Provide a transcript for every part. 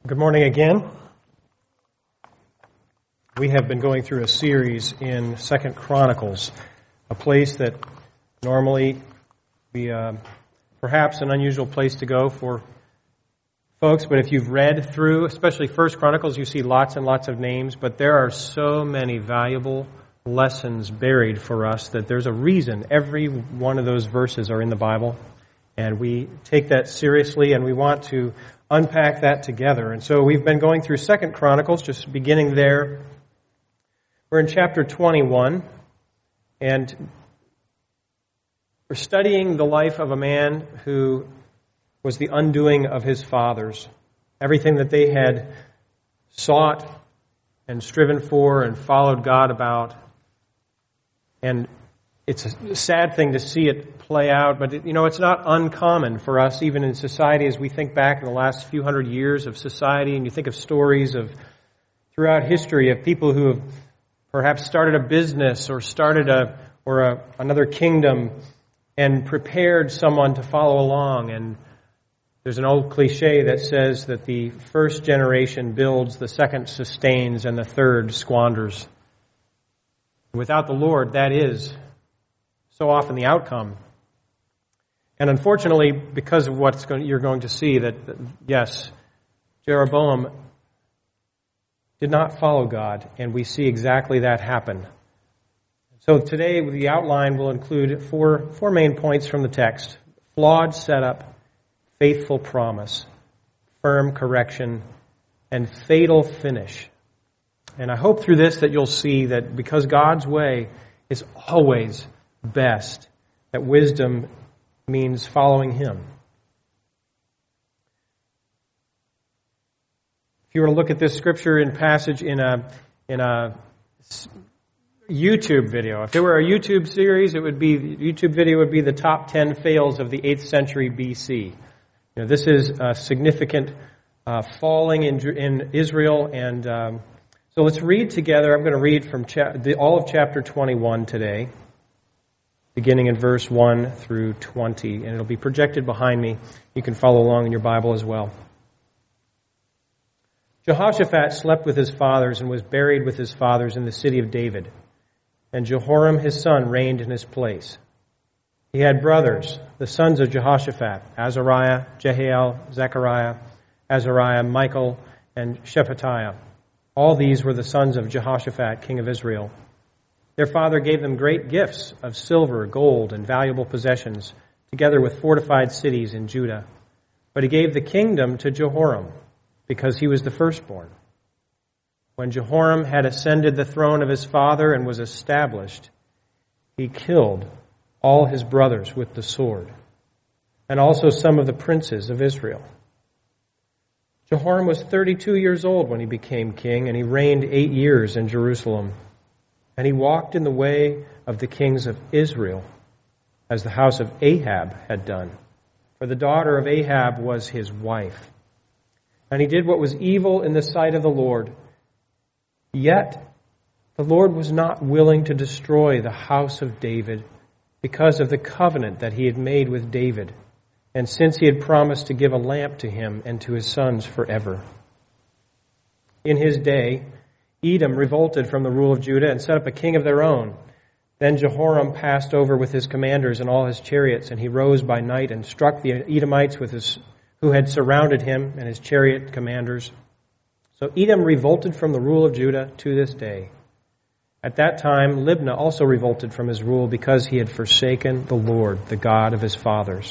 Good morning again. We have been going through a series in 2 Chronicles, a place that normally be perhaps an unusual place to go for folks, but if you've read through, especially 1 Chronicles, you see lots and lots of names, but there are so many valuable lessons buried for us that there's a reason every one of those verses are in the Bible, and we take that seriously, and we want to unpack that together. And so we've been going through 2 Chronicles, just beginning there. We're in chapter 21, and we're studying the life of a man who was the undoing of his fathers. Everything that they had sought and striven for and followed God about. And it's a sad thing to see it play out, but it's not uncommon for us, even in society, as we think back in the last few hundred years of society, and you think of stories of throughout history of people who have perhaps started a business or started another kingdom and prepared someone to follow along. And there's an old cliche that says that the first generation builds, the second sustains, and the third squanders. Without the Lord, that is so often the outcome. And unfortunately, because of you're going to see, that yes, Jeroboam did not follow God, and we see exactly that happen. So today, the outline will include four main points from the text: flawed setup, faithful promise, firm correction, and fatal finish. And I hope through this that you'll see that because God's way is always best, that wisdom means following Him. If you were to look at this scripture in passage in a YouTube video, if there were a YouTube series, YouTube video would be the top 10 fails of the 8th century BC. This is a significant falling in Israel, and so let's read together. I'm going to read from all of chapter 21 today, beginning in verse 1 through 20, and it'll be projected behind me. You can follow along in your Bible as well. Jehoshaphat slept with his fathers and was buried with his fathers in the city of David, and Jehoram his son reigned in his place. He had brothers, the sons of Jehoshaphat: Azariah, Jehiel, Zechariah, Azariah, Michael, and Shephatiah. All these were the sons of Jehoshaphat, king of Israel. Their father gave them great gifts of silver, gold, and valuable possessions, together with fortified cities in Judah. But he gave the kingdom to Jehoram, because he was the firstborn. When Jehoram had ascended the throne of his father and was established, he killed all his brothers with the sword, and also some of the princes of Israel. Jehoram was 32 years old when he became king, and he reigned 8 years in Jerusalem. And he walked in the way of the kings of Israel, as the house of Ahab had done. For the daughter of Ahab was his wife. And he did what was evil in the sight of the Lord. Yet the Lord was not willing to destroy the house of David because of the covenant that he had made with David, and since he had promised to give a lamp to him and to his sons forever. In his day, Edom revolted from the rule of Judah and set up a king of their own. Then Jehoram passed over with his commanders and all his chariots, and he rose by night and struck the Edomites who had surrounded him and his chariot commanders. So Edom revolted from the rule of Judah to this day. At that time, Libnah also revolted from his rule because he had forsaken the Lord, the God of his fathers.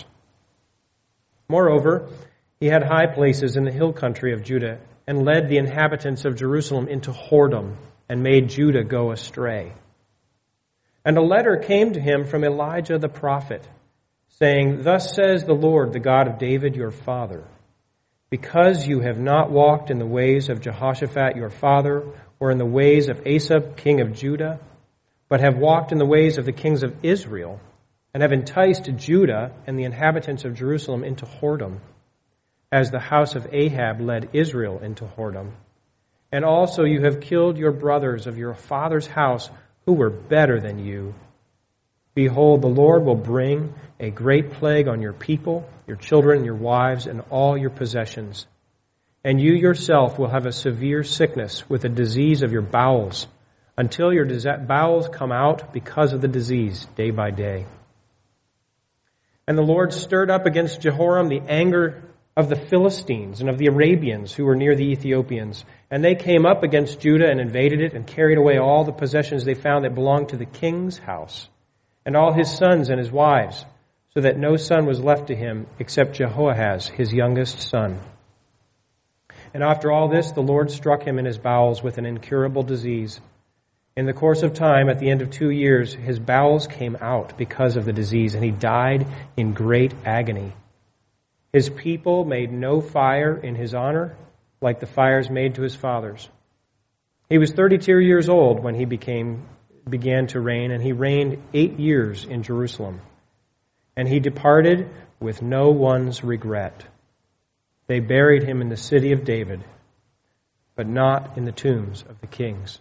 Moreover, he had high places in the hill country of Judah, and led the inhabitants of Jerusalem into whoredom, and made Judah go astray. And a letter came to him from Elijah the prophet, saying, "Thus says the Lord, the God of David your father, because you have not walked in the ways of Jehoshaphat your father, or in the ways of Asa king of Judah, but have walked in the ways of the kings of Israel, and have enticed Judah and the inhabitants of Jerusalem into whoredom, as the house of Ahab led Israel into whoredom. And also you have killed your brothers of your father's house who were better than you. Behold, the Lord will bring a great plague on your people, your children, your wives, and all your possessions. and you yourself will have a severe sickness with a disease of your bowels, until your bowels come out because of the disease day by day. And the Lord stirred up against Jehoram the anger of the Philistines and of the Arabians who were near the Ethiopians. And they came up against Judah and invaded it and carried away all the possessions they found that belonged to the king's house, and all his sons and his wives, so that no son was left to him except Jehoahaz, his youngest son. And after all this, the Lord struck him in his bowels with an incurable disease. In the course of time, at the end of 2 years, his bowels came out because of the disease, and he died in great agony. His people made no fire in his honor, like the fires made to his fathers. He was 32 years old when he began to reign, and he reigned 8 years in Jerusalem. And he departed with no one's regret. They buried him in the city of David, but not in the tombs of the kings.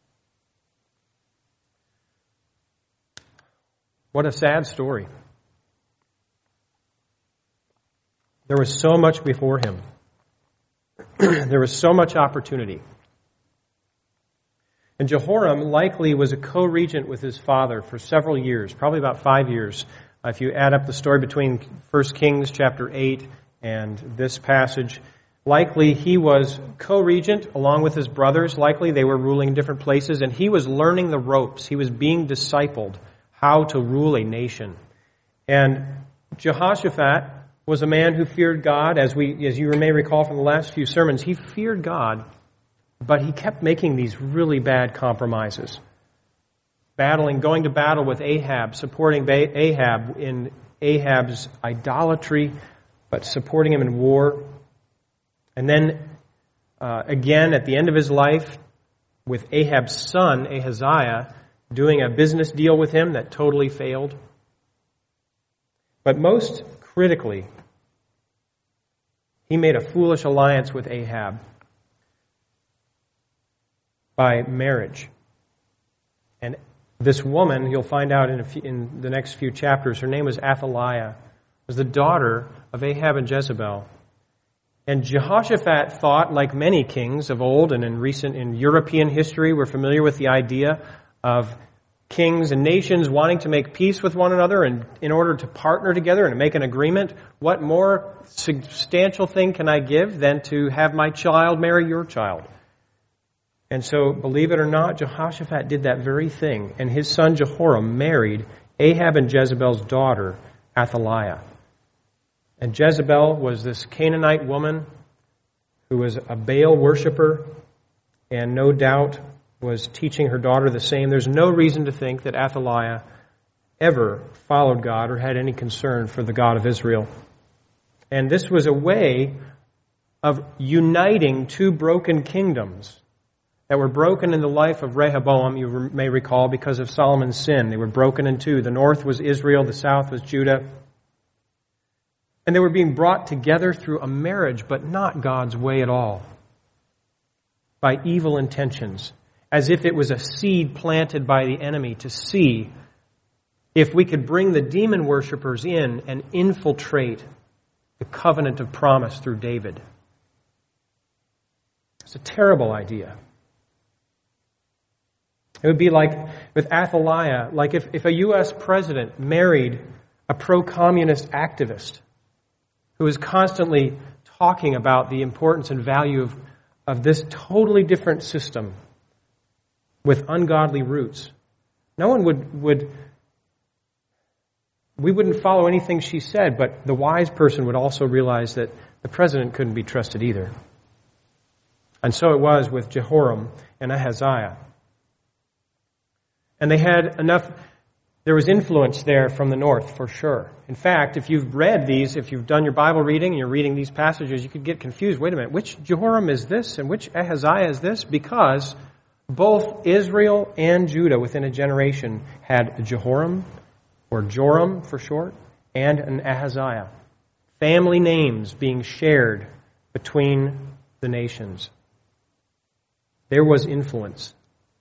What a sad story. There was so much before him. There was so much opportunity. And Jehoram likely was a co-regent with his father for several years, probably about 5 years. If you add up the story between 1 Kings chapter 8 and this passage, likely he was co-regent along with his brothers. Likely they were ruling in different places, and he was learning the ropes. He was being discipled how to rule a nation. And Jehoshaphat was a man who feared God. As you may recall from the last few sermons, he feared God, but he kept making these really bad compromises. Going to battle with Ahab, supporting Ahab in Ahab's idolatry, but supporting him in war. And then, again, at the end of his life, with Ahab's son, Ahaziah, doing a business deal with him that totally failed. But most critically, he made a foolish alliance with Ahab by marriage. And this woman, you'll find out in the next few chapters, her name was Athaliah, was the daughter of Ahab and Jezebel. And Jehoshaphat thought, like many kings of old and in European history, we're familiar with the idea of kings and nations wanting to make peace with one another and in order to partner together and make an agreement. What more substantial thing can I give than to have my child marry your child? And so, believe it or not, Jehoshaphat did that very thing. And his son Jehoram married Ahab and Jezebel's daughter, Athaliah. And Jezebel was this Canaanite woman who was a Baal worshiper and no doubt was teaching her daughter the same. There's no reason to think that Athaliah ever followed God or had any concern for the God of Israel. And this was a way of uniting two broken kingdoms that were broken in the life of Rehoboam, you may recall, because of Solomon's sin. They were broken in two. The north was Israel, the south was Judah. And they were being brought together through a marriage, but not God's way at all, by evil intentions, as if it was a seed planted by the enemy to see if we could bring the demon worshipers in and infiltrate the covenant of promise through David. It's a terrible idea. It would be like with Athaliah, like if a U.S. president married a pro-communist activist who is constantly talking about the importance and value of this totally different system with ungodly roots. No one we wouldn't follow anything she said, but the wise person would also realize that the president couldn't be trusted either. And so it was with Jehoram and Ahaziah. And they had enough, there was influence there from the north, for sure. In fact, if you've read these, if you've done your Bible reading and you're reading these passages, you could get confused. Wait a minute, which Jehoram is this and which Ahaziah is this? Because both Israel and Judah within a generation had a Jehoram, or Joram for short, and an Ahaziah. Family names being shared between the nations. There was influence.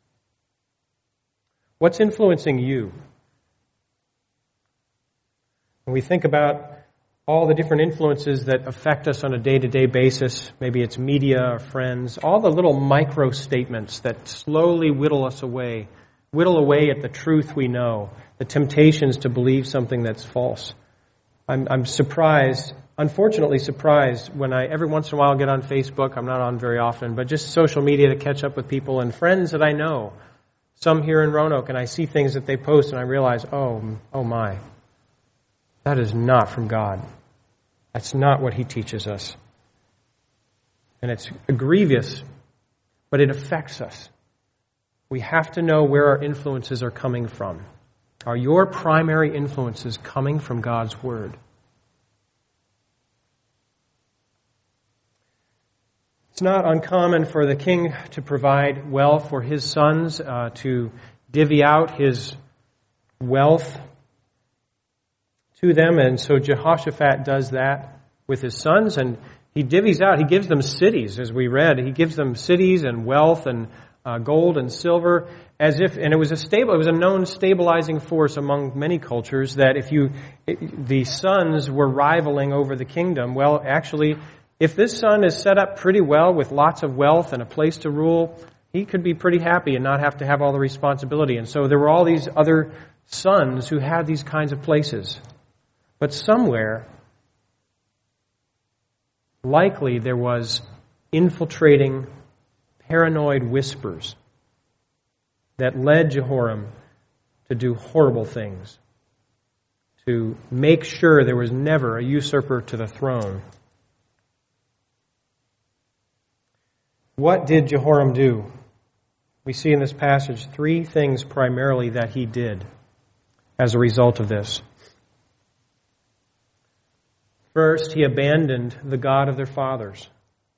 What's influencing you? When we think about all the different influences that affect us on a day-to-day basis. Maybe it's media or friends, all the little micro statements that slowly whittle away at the truth we know, the temptations to believe something that's false. I'm surprised, unfortunately surprised, when I every once in a while get on Facebook. I'm not on very often, but just social media to catch up with people and friends that I know, some here in Roanoke, and I see things that they post and I realize, oh my, that is not from God. That's not what He teaches us. And it's grievous, but it affects us. We have to know where our influences are coming from. Are your primary influences coming from God's Word? It's not uncommon for the king to provide wealth for his sons, to divvy out his wealth to them. And so Jehoshaphat does that with his sons, and he divvies out, he gives them cities, as we read. He gives them cities and wealth and gold and silver, and it was a known stabilizing force among many cultures that the sons were rivaling over the kingdom. Well, actually, if this son is set up pretty well with lots of wealth and a place to rule, he could be pretty happy and not have to have all the responsibility. And so there were all these other sons who had these kinds of places. But somewhere, likely there was infiltrating, paranoid whispers that led Jehoram to do horrible things, to make sure there was never a usurper to the throne. What did Jehoram do? We see in this passage 3 things primarily that he did as a result of this. First, he abandoned the God of their fathers.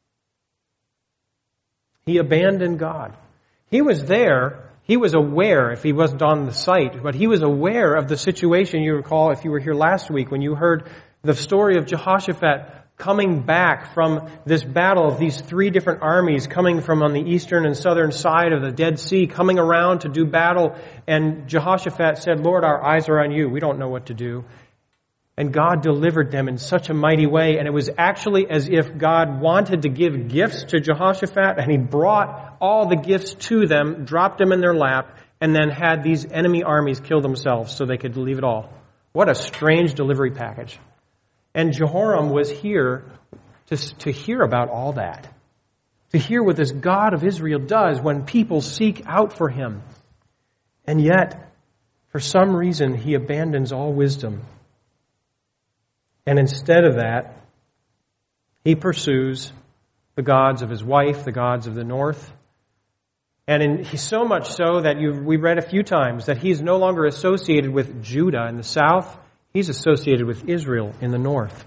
He abandoned God. He was there. He was aware, if he wasn't on the site, but he was aware of the situation. You recall, if you were here last week, when you heard the story of Jehoshaphat coming back from this battle of these 3 different armies coming from on the eastern and southern side of the Dead Sea, coming around to do battle. And Jehoshaphat said, Lord, our eyes are on you. We don't know what to do. And God delivered them in such a mighty way. And it was actually as if God wanted to give gifts to Jehoshaphat, and He brought all the gifts to them, dropped them in their lap, and then had these enemy armies kill themselves so they could leave it all. What a strange delivery package. And Jehoram was here to hear about all that, to hear what this God of Israel does when people seek out for Him. And yet, for some reason, he abandons all wisdom. And instead of that, he pursues the gods of his wife, the gods of the north. And so much so that we read a few times that he's no longer associated with Judah in the south. He's associated with Israel in the north.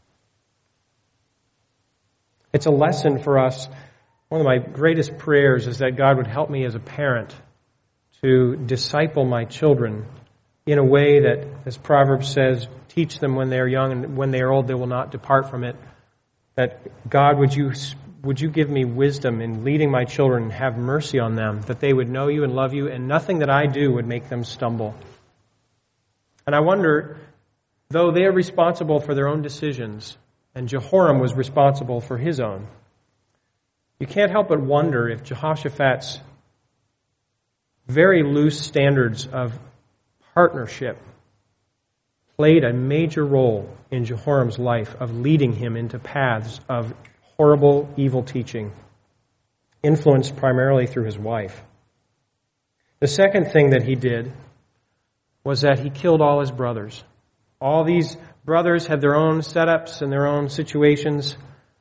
It's a lesson for us. One of my greatest prayers is that God would help me as a parent to disciple my children in a way that, as Proverbs says, teach them when they are young, and when they are old they will not depart from it. That God, would you give me wisdom in leading my children and have mercy on them, that they would know you and love you, and nothing that I do would make them stumble. And I wonder, though they are responsible for their own decisions, and Jehoram was responsible for his own, you can't help but wonder if Jehoshaphat's very loose standards of partnership played a major role in Jehoram's life of leading him into paths of horrible, evil teaching, influenced primarily through his wife. The second thing that he did was that he killed all his brothers. All these brothers had their own setups and their own situations,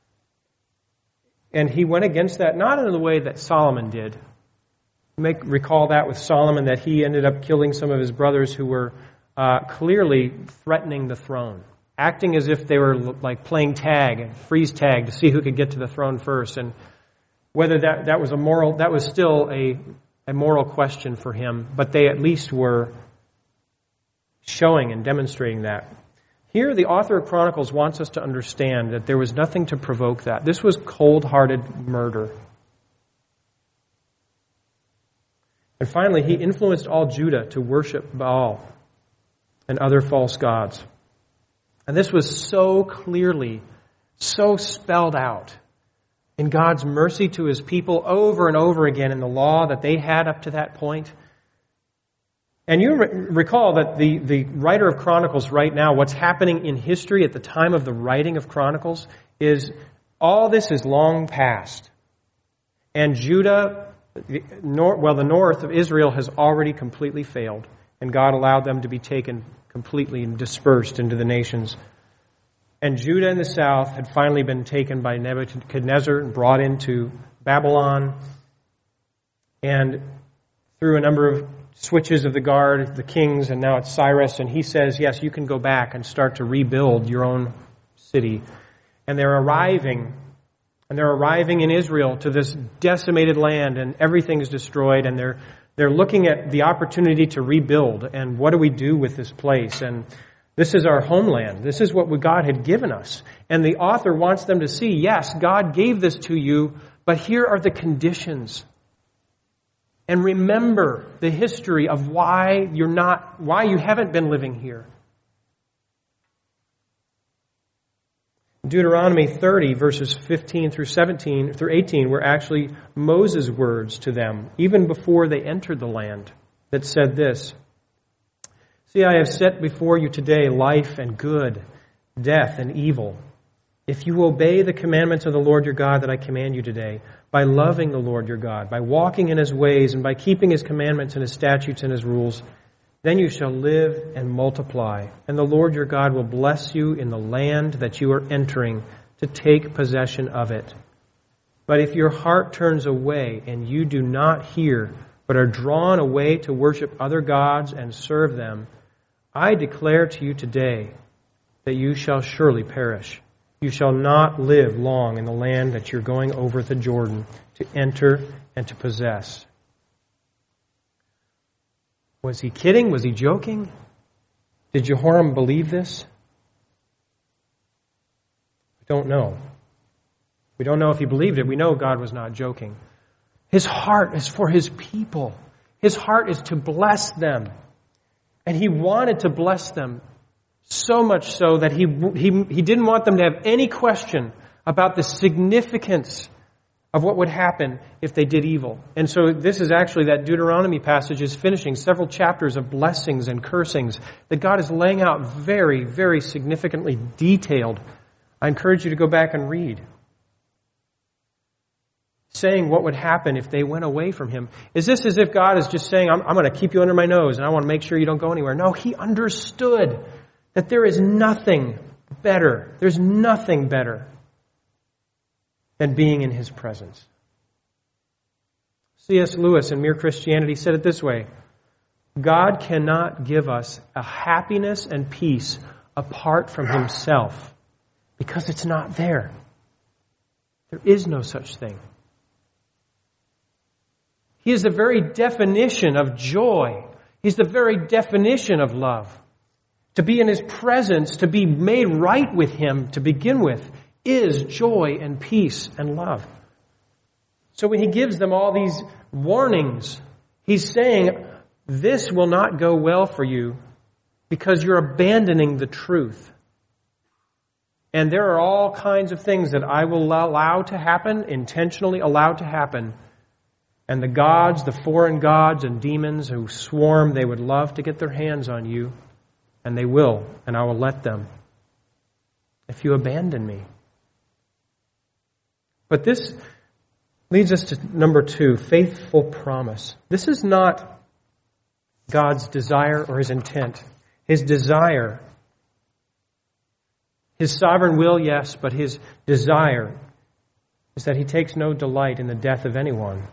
and he went against that, not in the way that Solomon did. You may recall that with Solomon, that he ended up killing some of his brothers who were clearly threatening the throne, acting as if they were like playing tag, freeze tag, to see who could get to the throne first. And whether that was still a moral question for him, but they at least were showing and demonstrating that. Here, the author of Chronicles wants us to understand that there was nothing to provoke that. This was cold-hearted murder. And finally, he influenced all Judah to worship Baal and other false gods. And this was so clearly, so spelled out in God's mercy to His people over and over again in the law that they had up to that point. And you recall that the writer of Chronicles right now, what's happening in history at the time of the writing of Chronicles, is all this is long past. And Judah, the north of Israel has already completely failed. And God allowed them to be taken completely and dispersed into the nations. And Judah in the south had finally been taken by Nebuchadnezzar and brought into Babylon. And through a number of switches of the guard, the kings, and now it's Cyrus, and he says, yes, you can go back and start to rebuild your own city. And they're arriving in Israel to this decimated land, and everything is destroyed, and they're looking at the opportunity to rebuild, and what do we do with this place? And this is our homeland. This is what God had given us. And the author wants them to see, yes, God gave this to you, but here are the conditions. And remember the history of why you haven't been living here. Deuteronomy 30, verses 15 through 18, were actually Moses' words to them, even before they entered the land, that said this, "See, I have set before you today life and good, death and evil. If you obey the commandments of the Lord your God that I command you today, by loving the Lord your God, by walking in His ways, and by keeping His commandments and His statutes and His rules, then you shall live and multiply, and the Lord your God will bless you in the land that you are entering to take possession of it. But if your heart turns away and you do not hear, but are drawn away to worship other gods and serve them, I declare to you today that you shall surely perish. You shall not live long in the land that you're going over the Jordan to enter and to possess." Was he kidding? Was he joking? Did Jehoram believe this? We don't know. We don't know if he believed it. We know God was not joking. His heart is for His people. His heart is to bless them. And He wanted to bless them so much so that he didn't want them to have any question about the significance of what would happen if they did evil. And so this is actually, that Deuteronomy passage is finishing several chapters of blessings and cursings that God is laying out very, very significantly detailed. I encourage you to go back and read. Saying what would happen if they went away from Him. Is this as if God is just saying, I'm going to keep you under my nose and I want to make sure you don't go anywhere? No, He understood that there is nothing better. There's nothing better than being in His presence. C.S. Lewis in Mere Christianity said it this way, God cannot give us a happiness and peace apart from Himself because it's not there. There is no such thing. He is the very definition of joy. He's the very definition of love. To be in His presence, to be made right with Him to begin with, is joy and peace and love. So when He gives them all these warnings, He's saying, this will not go well for you because you're abandoning the truth. And there are all kinds of things that I will allow to happen, intentionally allow to happen. And the gods, the foreign gods and demons who swarm, they would love to get their hands on you. And they will, and I will let them, if you abandon me. But this leads us to number 2, faithful promise. This is not God's desire or His intent. His desire, His sovereign will, yes, but His desire is that He takes no delight in the death of anyone.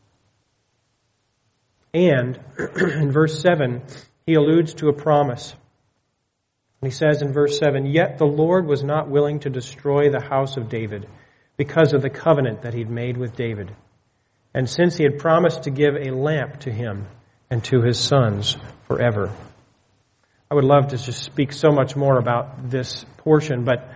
And in verse 7, He alludes to a promise. And He says in verse 7, "Yet the Lord was not willing to destroy the house of David because of the covenant that He had made with David. And since He had promised to give a lamp to him and to his sons forever." I would love to just speak so much more about this portion, but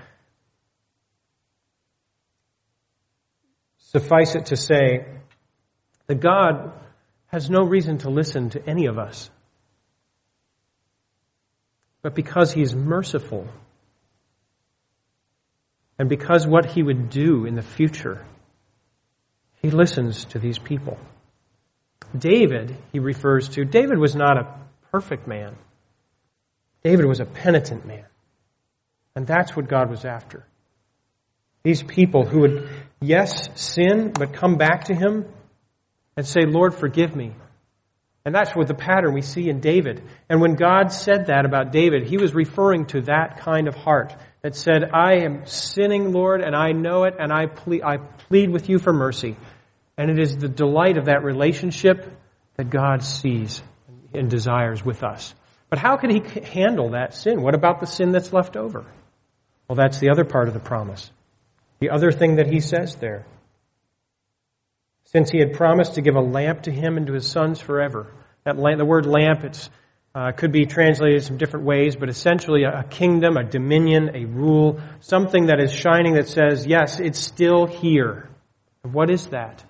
suffice it to say that God has no reason to listen to any of us. But because He's merciful, and because what he would do in the future, he listens to these people. David, he refers to, David was not a perfect man. David was a penitent man. And that's what God was after. These people who would, yes, sin, but come back to him and say, Lord, forgive me. And that's what the pattern we see in David. And when God said that about David, he was referring to that kind of heart that said, I am sinning, Lord, and I know it, and I plead with you for mercy. And it is the delight of that relationship that God sees and desires with us. But how could he handle that sin? What about the sin that's left over? Well, that's the other part of the promise. The other thing that he says there. Since he had promised to give a lamp to him and to his sons forever. The word lamp, could be translated some different ways, but essentially a kingdom, a dominion, a rule, something that is shining that says, yes, it's still here. And what is that?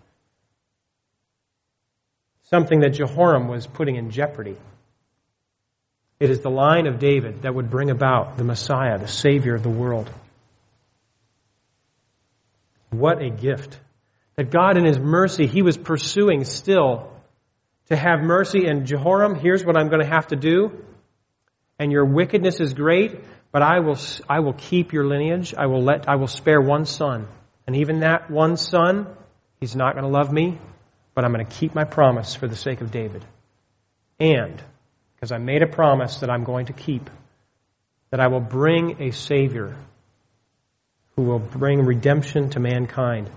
Something that Jehoram was putting in jeopardy. It is the line of David that would bring about the Messiah, the Savior of the world. What a gift. That God in His mercy, He was pursuing still to have mercy. And Jehoram, here's what I'm going to have to do. And your wickedness is great, but I will keep your lineage. I will spare one son. And even that one son, he's not going to love me, but I'm going to keep my promise for the sake of David. And because I made a promise that I'm going to keep, that I will bring a Savior who will bring redemption to mankind.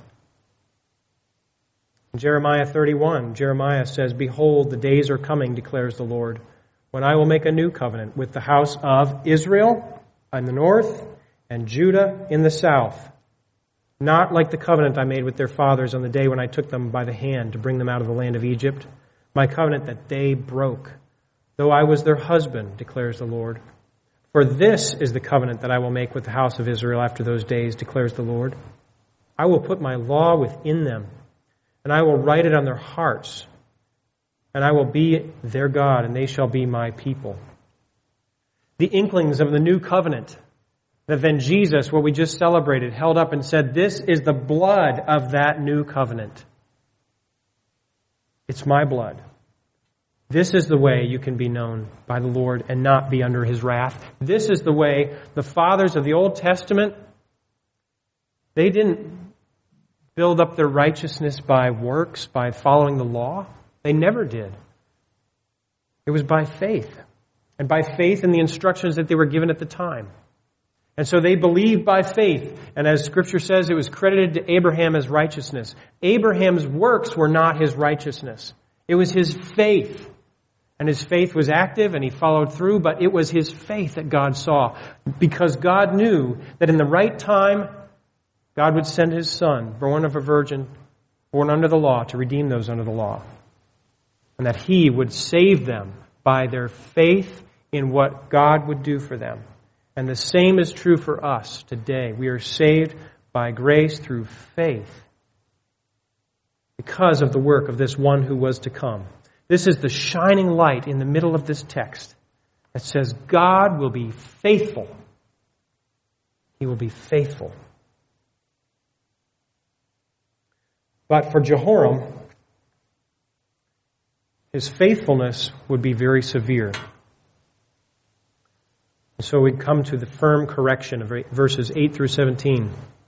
In Jeremiah 31, Jeremiah says, Behold, the days are coming, declares the Lord, when I will make a new covenant with the house of Israel in the north and Judah in the south. Not like the covenant I made with their fathers on the day when I took them by the hand to bring them out of the land of Egypt, my covenant that they broke, though I was their husband, declares the Lord. For this is the covenant that I will make with the house of Israel after those days, declares the Lord. I will put my law within them, and I will write it on their hearts, and I will be their God, and they shall be my people. The inklings of the new covenant that then Jesus, what we just celebrated, held up and said, this is the blood of that new covenant. It's my blood. This is the way you can be known by the Lord and not be under His wrath. This is the way the fathers of the Old Testament, they didn't build up their righteousness by works, by following the law. They never did. It was by faith. And by faith in the instructions that they were given at the time. And so they believed by faith. And as Scripture says, it was credited to Abraham as righteousness. Abraham's works were not his righteousness. It was his faith. And his faith was active and he followed through, but it was his faith that God saw. Because God knew that in the right time, God would send His Son, born of a virgin, born under the law, to redeem those under the law. And that He would save them by their faith in what God would do for them. And the same is true for us today. We are saved by grace through faith because of the work of this one who was to come. This is the shining light in the middle of this text that says God will be faithful. He will be faithful. But for Jehoram, his faithfulness would be very severe. And so we come to the firm correction of verses 8 through 17.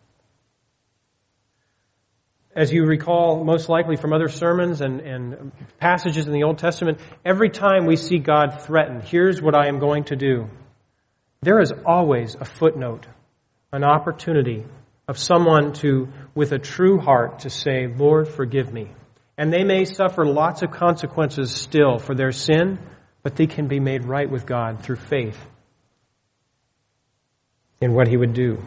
As you recall, most likely from other sermons and passages in the Old Testament, every time we see God threaten, here's what I am going to do, there is always a footnote, an opportunity of someone to, with a true heart, to say, Lord, forgive me. And they may suffer lots of consequences still for their sin, but they can be made right with God through faith in what He would do.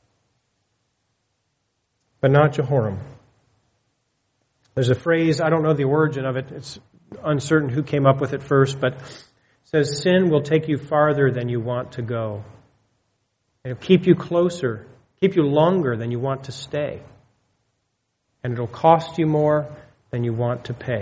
But not Jehoram. There's a phrase, I don't know the origin of it, it's uncertain who came up with it first, but it says, sin will take you farther than you want to go. It'll keep you closer, keep you longer than you want to stay. And it'll cost you more than you want to pay.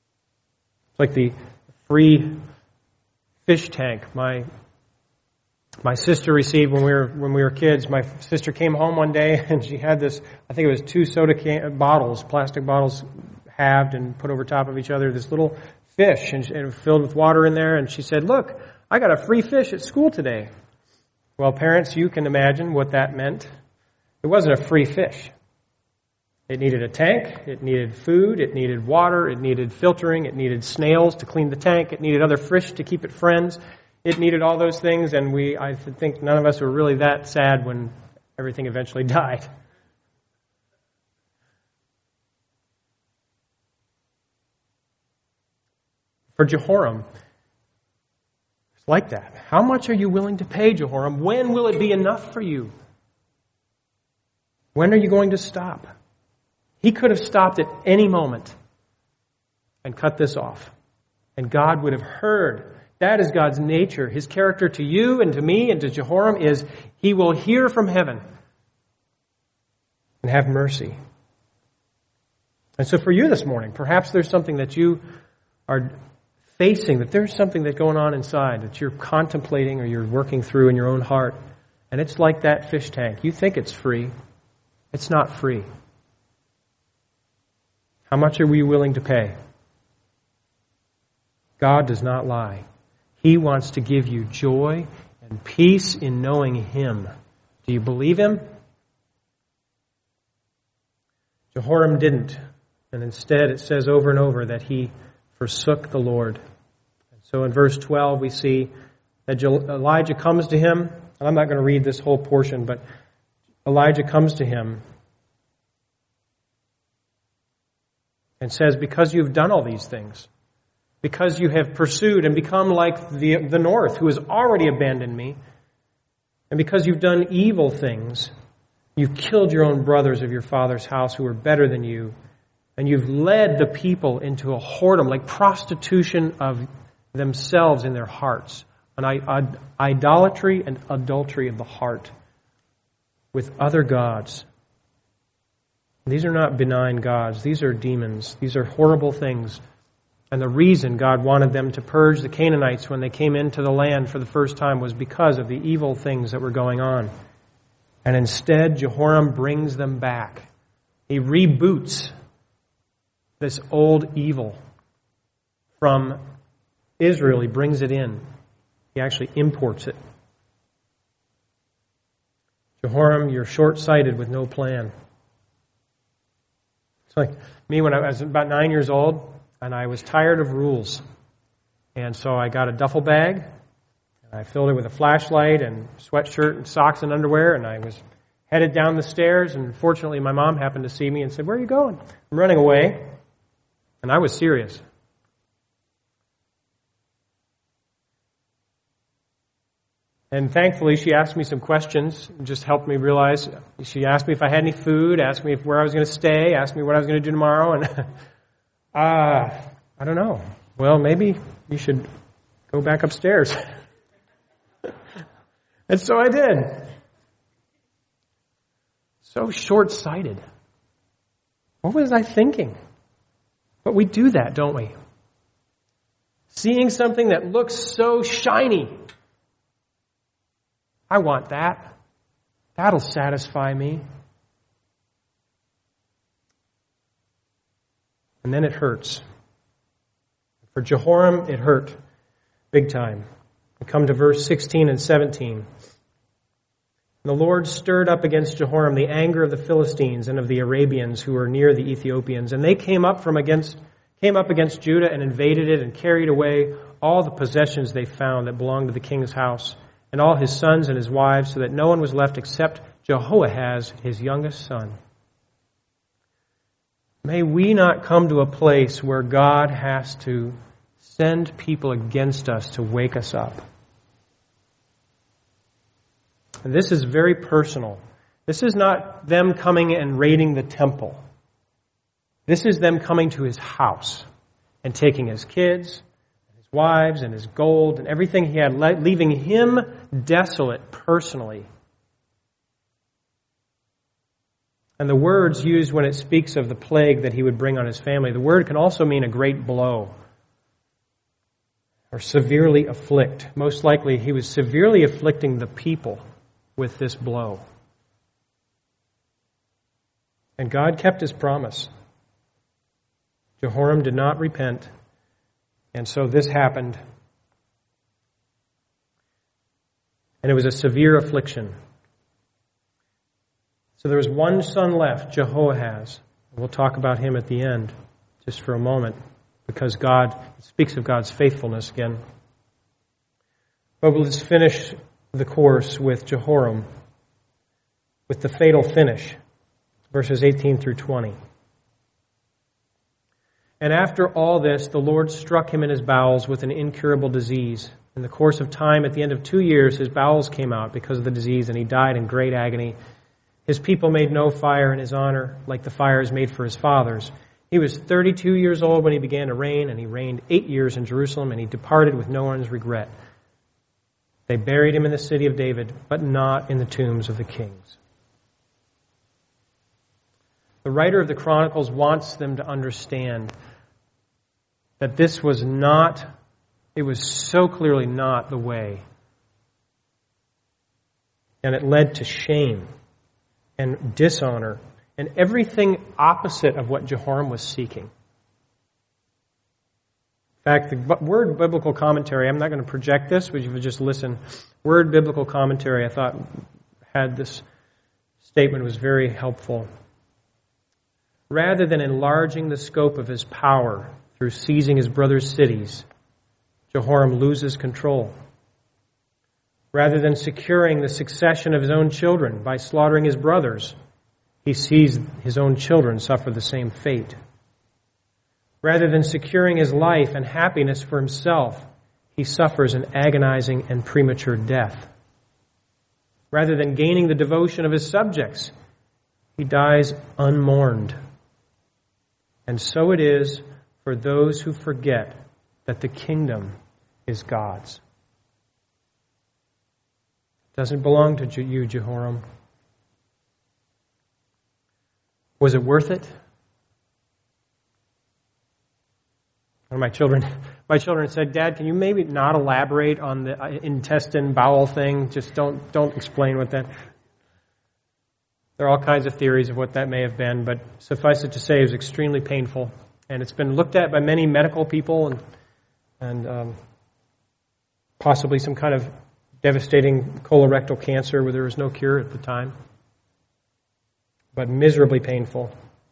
It's like the free fish tank. My My sister received when we were kids. My sister came home one day and she had this, I think it was 2 soda bottles, plastic bottles, halved and put over top of each other, this little fish and filled with water in there. And she said, "Look, I got a free fish at school today." Well, parents, you can imagine what that meant. It wasn't a free fish. It needed a tank, it needed food, it needed water, it needed filtering, it needed snails to clean the tank, it needed other fish to keep it friends. It needed all those things, and I think none of us were really that sad when everything eventually died. For Jehoram, it's like that. How much are you willing to pay, Jehoram? When will it be enough for you? When are you going to stop? He could have stopped at any moment and cut this off. And God would have heard. That is God's nature. His character to you and to me and to Jehoram is He will hear from heaven and have mercy. And so for you this morning, perhaps there's something that you are facing, that there's something that's going on inside that you're contemplating or you're working through in your own heart. And it's like that fish tank. You think it's free. It's not free. How much are we willing to pay? God does not lie. He wants to give you joy and peace in knowing Him. Do you believe Him? Jehoram didn't. And instead it says over and over that he forsook the Lord. And so in verse 12 we see that Elijah comes to him. And I'm not going to read this whole portion, but Elijah comes to him and says, "Because you've done all these things, because you have pursued and become like the north, who has already abandoned me, and because you've done evil things, you've killed your own brothers of your father's house who were better than you, and you've led the people into a whoredom, like prostitution of themselves in their hearts, an idolatry and adultery of the heart with other gods." These are not benign gods. These are demons. These are horrible things. And the reason God wanted them to purge the Canaanites when they came into the land for the first time was because of the evil things that were going on. And instead, Jehoram brings them back. He reboots this old evil from Israel. He brings it in. He actually imports it. Jehoram, you're short-sighted with no plan. It's like me when I was about 9 years old. And I was tired of rules. And so I got a duffel bag, and I filled it with a flashlight and sweatshirt and socks and underwear, and I was headed down the stairs, and fortunately my mom happened to see me and said, "Where are you going?" "I'm running away." And I was serious. And thankfully she asked me some questions, and just helped me realize. She asked me if I had any food, asked me where I was going to stay, asked me what I was going to do tomorrow, and I don't know. Well, maybe you should go back upstairs. And so I did. So short-sighted. What was I thinking? But we do that, don't we? Seeing something that looks so shiny. I want that. That'll satisfy me. And then it hurts. For Jehoram, it hurt big time. We come to verse 16 and 17. The Lord stirred up against Jehoram the anger of the Philistines and of the Arabians who were near the Ethiopians. And they came up against Judah and invaded it and carried away all the possessions they found that belonged to the king's house and all his sons and his wives, so that no one was left except Jehoahaz, his youngest son. May we not come to a place where God has to send people against us to wake us up. And this is very personal. This is not them coming and raiding the temple. This is them coming to his house and taking his kids, his wives, and his gold, and everything he had, leaving him desolate personally. And the words used when it speaks of the plague that he would bring on his family, the word can also mean a great blow. or severely afflict. Most likely, he was severely afflicting the people with this blow. And God kept his promise. Jehoram did not repent, and so this happened. And it was a severe affliction. So there was one son left, Jehoahaz. We'll talk about him at the end, just for a moment, because God speaks of God's faithfulness again. But let's finish the course with Jehoram, with the fatal finish, verses 18 through 20. And after all this, the Lord struck him in his bowels with an incurable disease. In the course of time, at the end of 2 years, his bowels came out because of the disease, and he died in great agony. His people made no fire in his honor, like the fires made for his fathers. He was 32 years old when he began to reign, and he reigned 8 years in Jerusalem, and he departed with no one's regret. They buried him in the city of David, but not in the tombs of the kings. The writer of the Chronicles wants them to understand that this was not, it was so clearly not the way. And it led to shame and dishonor and everything opposite of what Jehoram was seeking. In fact, the Word Biblical Commentary, I'm not going to project this, but you would just listen. Word Biblical Commentary, I thought, had this statement, was very helpful. Rather than enlarging the scope of his power through seizing his brother's cities, Jehoram loses control. Rather than securing the succession of his own children by slaughtering his brothers, he sees his own children suffer the same fate. Rather than securing his life and happiness for himself, he suffers an agonizing and premature death. Rather than gaining the devotion of his subjects, he dies unmourned. And so it is for those who forget that the kingdom is God's. It doesn't belong to you, Jehoram. Was it worth it? One of my children said, "Dad, can you maybe not elaborate on the intestine bowel thing? Just don't explain what that." There are all kinds of theories of what that may have been, but suffice it to say, it was extremely painful, and it's been looked at by many medical people, and possibly some kind of devastating colorectal cancer where there was no cure at the time, but miserably painful.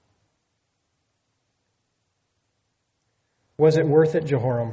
Was it worth it, Jehoram?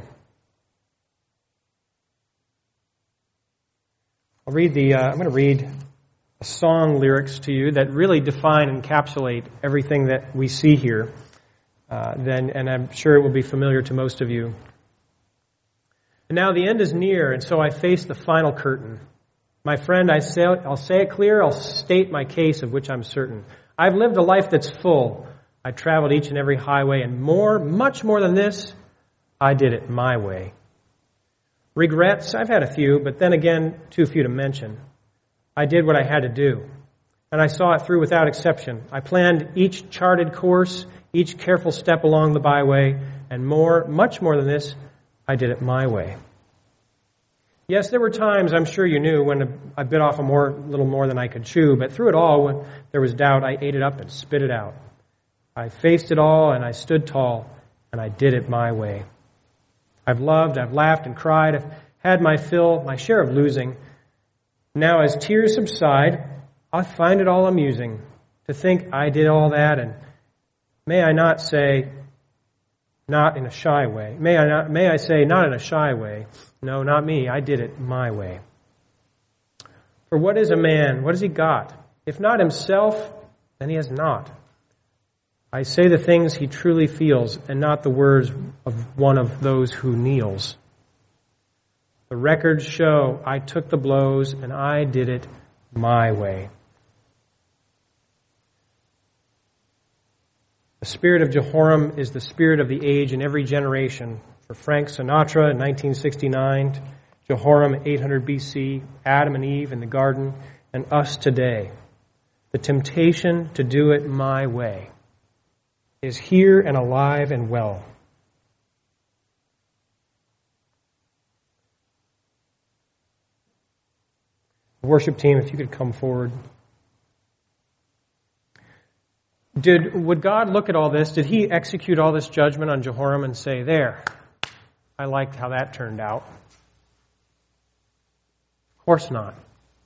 I'm going to read a song lyrics to you that really define and encapsulate everything that we see here. And I'm sure it will be familiar to most of you. And now the end is near, and so I face the final curtain. My friend, I'll say it clear, I'll state my case of which I'm certain. I've lived a life that's full. I traveled each and every highway, and much more than this, I did it my way. Regrets, I've had a few, but then again, too few to mention. I did what I had to do, and I saw it through without exception. I planned each charted course, each careful step along the byway, and much more than this, I did it my way. Yes, there were times, I'm sure you knew, when I bit off a little more than I could chew, but through it all, when there was doubt, I ate it up and spit it out. I faced it all, and I stood tall, and I did it my way. I've loved, I've laughed and cried, I've had my share of losing. Now as tears subside, I find it all amusing to think I did all that, and may I not say, not in a shy way. May I say, not in a shy way. No, not me. I did it my way. For what is a man? What has he got? If not himself, then he has not. I say the things he truly feels, and not the words of one of those who kneels. The records show I took the blows, and I did it my way. The spirit of Jehoram is the spirit of the age in every generation. For Frank Sinatra in 1969, Jehoram 800 BC, Adam and Eve in the garden, and us today. The temptation to do it my way is here and alive and well. Worship team, if you could come forward. Would God look at all this? Did he execute all this judgment on Jehoram and say, there, I liked how that turned out? Of course not.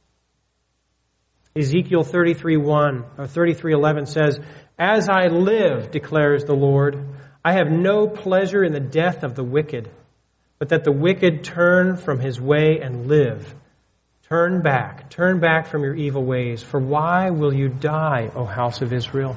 Ezekiel 33:11 says, as I live, declares the Lord, I have no pleasure in the death of the wicked, but that the wicked turn from his way and live. Turn back from your evil ways, for why will you die, O house of Israel?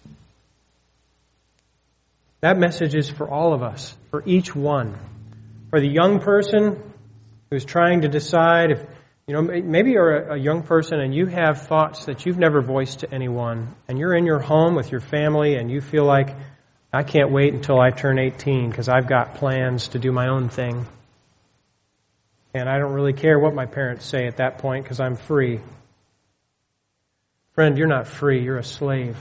That message is for all of us, for each one. For the young person who's trying to decide if, maybe you're a young person and you have thoughts that you've never voiced to anyone, and you're in your home with your family and you feel like, I can't wait until I turn 18 because I've got plans to do my own thing. And I don't really care what my parents say at that point because I'm free. Friend, you're not free, you're a slave.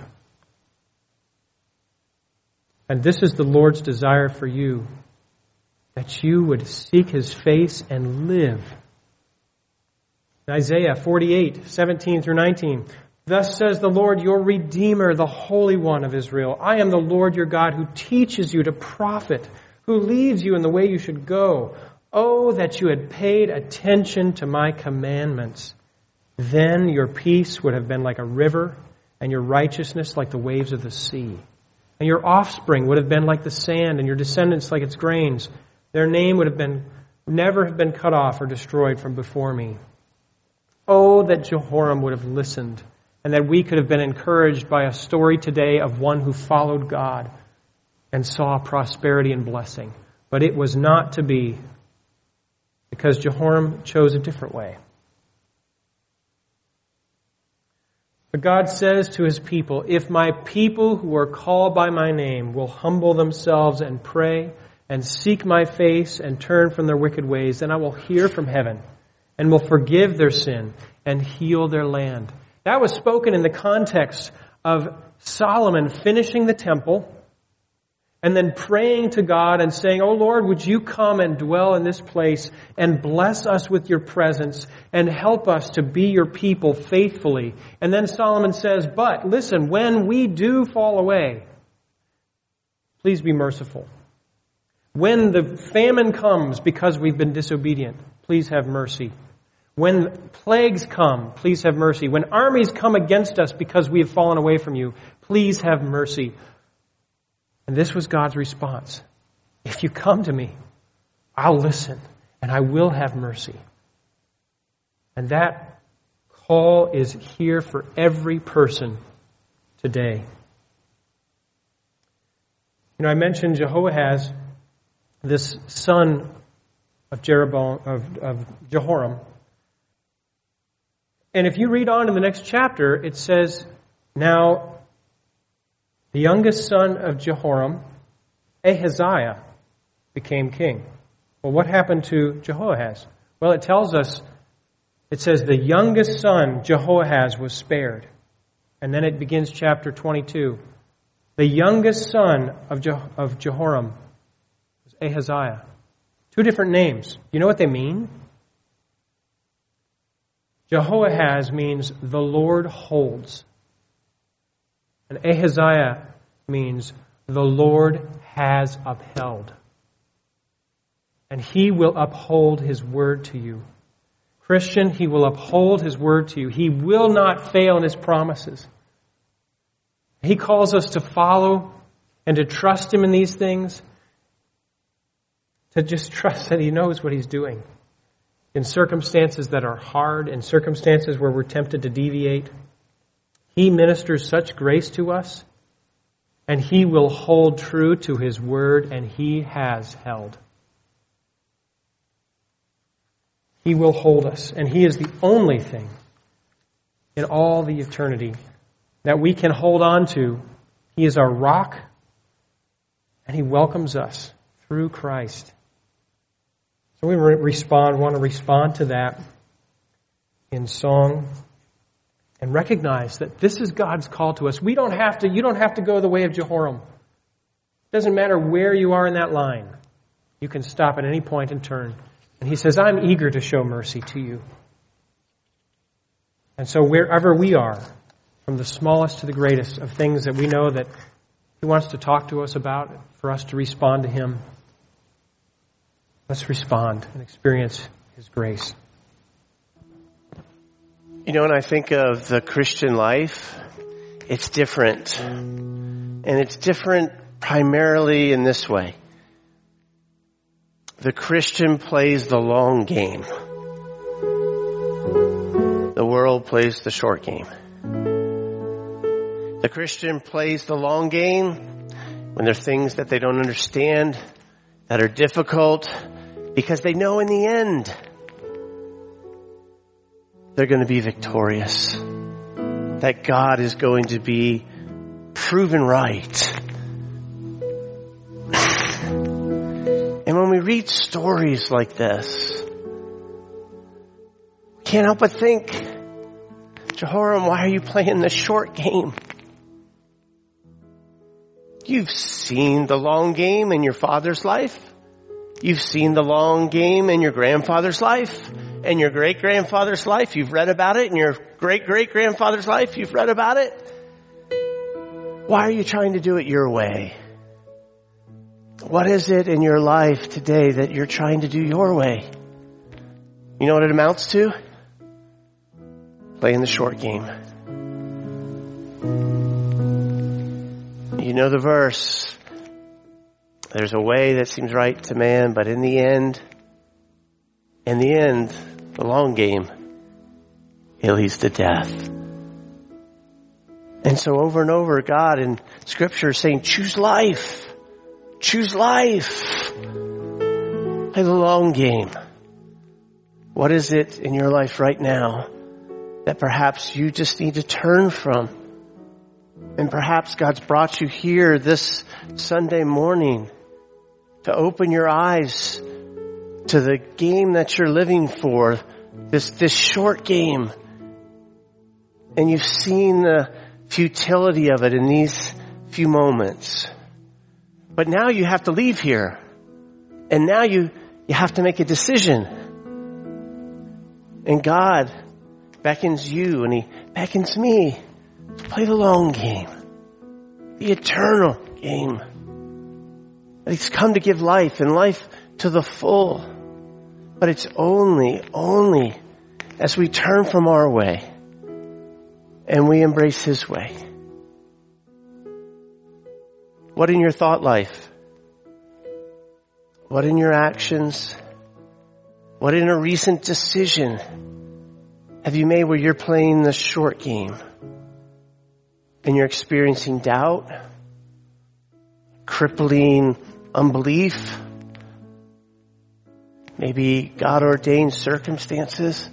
And this is the Lord's desire for you, that you would seek His face and live. In Isaiah 48:17-19, thus says the Lord, your Redeemer, the Holy One of Israel. I am the Lord your God who teaches you to profit, who leads you in the way you should go. Oh, that you had paid attention to my commandments. Then your peace would have been like a river, and your righteousness like the waves of the sea. And your offspring would have been like the sand, and your descendants like its grains. Their name would have never have been cut off or destroyed from before me. Oh, that Jehoram would have listened, and that we could have been encouraged by a story today of one who followed God and saw prosperity and blessing. But it was not to be, because Jehoram chose a different way. But God says to His people, if my people who are called by my name will humble themselves and pray and seek my face and turn from their wicked ways, then I will hear from heaven and will forgive their sin and heal their land. That was spoken in the context of Solomon finishing the temple and then praying to God and saying, oh Lord, would you come and dwell in this place and bless us with your presence and help us to be your people faithfully. And then Solomon says, but listen, when we do fall away, please be merciful. When the famine comes because we've been disobedient, please have mercy. When plagues come, please have mercy. When armies come against us because we have fallen away from you, please have mercy. And this was God's response. If you come to me, I'll listen and I will have mercy. And that call is here for every person today. I mentioned Jehoahaz, this son of Jehoram. And if you read on in the next chapter, it says, now the youngest son of Jehoram, Ahaziah, became king. Well, what happened to Jehoahaz? Well, it tells us, it says the youngest son, Jehoahaz, was spared. And then it begins chapter 22. The youngest son of Jehoram was Ahaziah. Two different names. You know what they mean? Jehoahaz means the Lord holds. And Ahaziah means the Lord has upheld. And He will uphold His word to you. Christian, He will uphold His word to you. He will not fail in His promises. He calls us to follow and to trust Him in these things. To just trust that He knows what He's doing. In circumstances that are hard, in circumstances where we're tempted to deviate, He ministers such grace to us, and He will hold true to His word, and He has held. He will hold us, and He is the only thing in all the eternity that we can hold on to. He is our rock, and He welcomes us through Christ. So we want to respond to that in song and recognize that this is God's call to us. You don't have to go the way of Jehoram. It doesn't matter where you are in that line. You can stop at any point and turn. And He says, I'm eager to show mercy to you. And so wherever we are, from the smallest to the greatest of things that we know that He wants to talk to us about, for us to respond to Him, let's respond and experience His grace. You know, when I think of the Christian life, it's different. And it's different primarily in this way. The Christian plays the long game. The world plays the short game. The Christian plays the long game when there are things that they don't understand, that are difficult, because they know in the end they're going to be victorious. That God is going to be proven right. And when we read stories like this, we can't help but think, Jehoram, why are you playing the short game? You've seen the long game in your father's life. You've seen the long game in your grandfather's life and your great-grandfather's life. You've read about it in your great-great-grandfather's life. You've read about it. Why are you trying to do it your way? What is it in your life today that you're trying to do your way? You know what it amounts to? Playing the short game. You know the verse. There's a way that seems right to man, but in the end, the long game, it leads to death. And so over and over, God in Scripture is saying, choose life. Choose life. Play the long game. What is it in your life right now that perhaps you just need to turn from? And perhaps God's brought you here this Sunday morning to open your eyes to the game that you're living for, this short game. And you've seen the futility of it in these few moments. But now you have to leave here. And now you have to make a decision. And God beckons you and He beckons me to play the long game. The eternal game. He's come to give life and life to the full. But it's only as we turn from our way and we embrace His way. What in your thought life? What in your actions? What in a recent decision have you made where you're playing the short game and you're experiencing doubt, crippling unbelief, maybe God-ordained circumstances,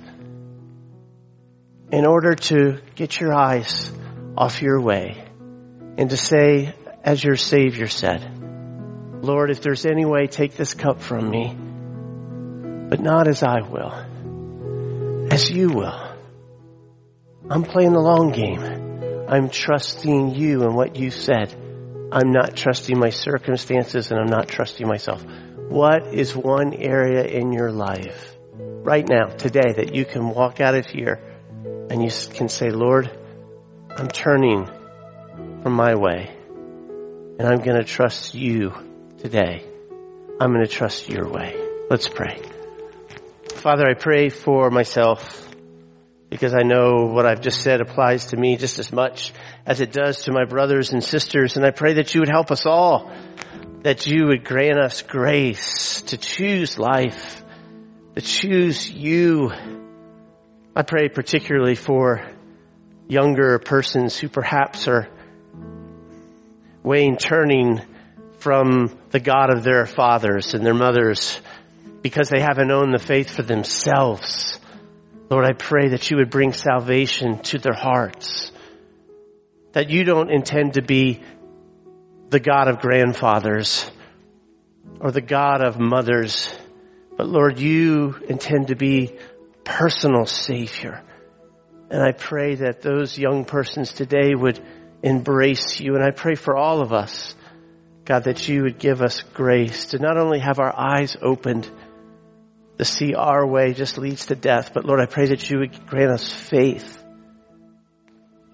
in order to get your eyes off your way and to say, as your Savior said, Lord, if there's any way, take this cup from me, but not as I will, as you will. I'm playing the long game. I'm trusting you and what you said. I'm not trusting my circumstances and I'm not trusting myself. What is one area in your life right now, today, that you can walk out of here and you can say, Lord, I'm turning from my way and I'm going to trust you today. I'm going to trust your way. Let's pray. Father, I pray for myself because I know what I've just said applies to me just as much as it does to my brothers and sisters. And I pray that you would help us all, that you would grant us grace to choose life, to choose you. I pray particularly for younger persons who perhaps are turning from the God of their fathers and their mothers because they haven't known the faith for themselves. Lord, I pray that you would bring salvation to their hearts, that you don't intend to be the God of grandfathers or the God of mothers, but Lord, you intend to be personal Savior. And I pray that those young persons today would embrace you. And I pray for all of us, God, that you would give us grace to not only have our eyes opened to see our way just leads to death, but Lord, I pray that you would grant us faith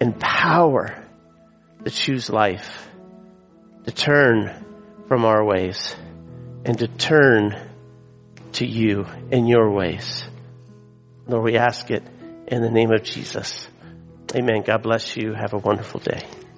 and power to choose life, to turn from our ways, and to turn to you in your ways. Lord, we ask it in the name of Jesus. Amen. God bless you. Have a wonderful day.